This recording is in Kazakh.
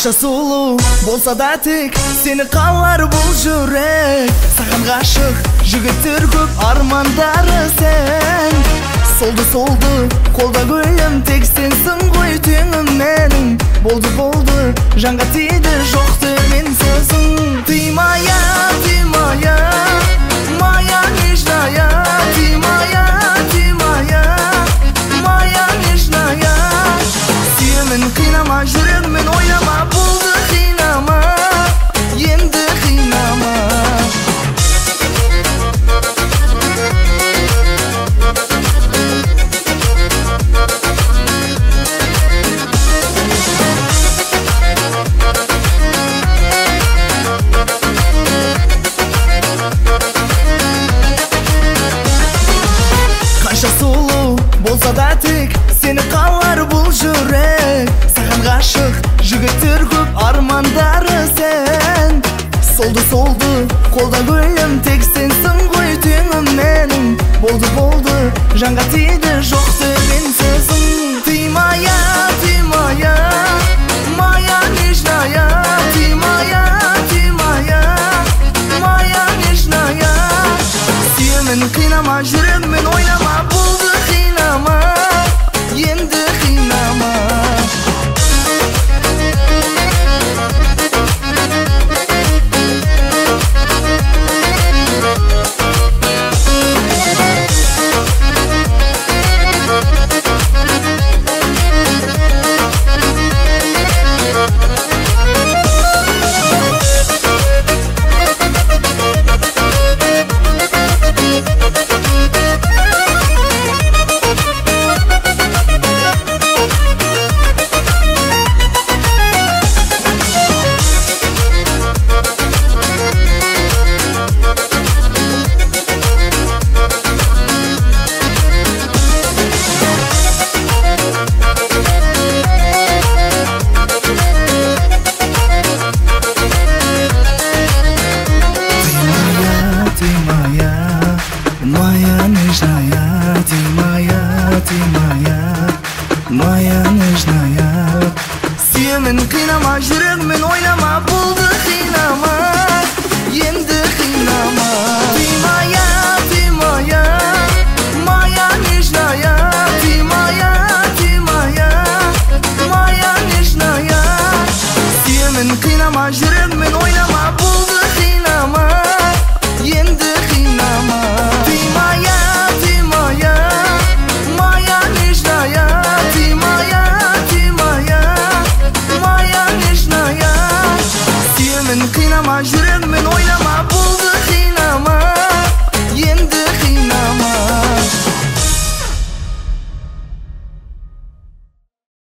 Kancha sulu bolsa da tek seni kallar bul jürek. Sagan gaşık jigitler köp armandары sen. Soldu kolda gülüm tek sensin goy tüngüm menin. Boldu janga tiydi joktu men sözün. Тимая, моя нежная, Тимая, моя нежная. Сенің қинама жүрегіммен ойнама, болды қинама, енді қинама. Kancha sulu bolsa da tek seni kallar bul jürek. Sagan gaşık jigitler köp armandары sen. Soldu kolda gülüm tek sensin goy tüngüm menin. Boldu janga tiydi joktu men sözün. Тимая, моя нежная, Тимая, моя нежная. Сенің қинама жүрегіммен ойнама, болды қинама, енді қинама. Моя нежная. Сенің қинама жүрегіммен ойнама, болды қинама, енді қинама. Тимая, моя нежная, Тимая, моя нежная. Сенің қинама жүрегіммен ойнама, болды қинама, енді қинама. Тимая, моя нежная, моя нежная. Сенің қинама жүрегіммен ойнама.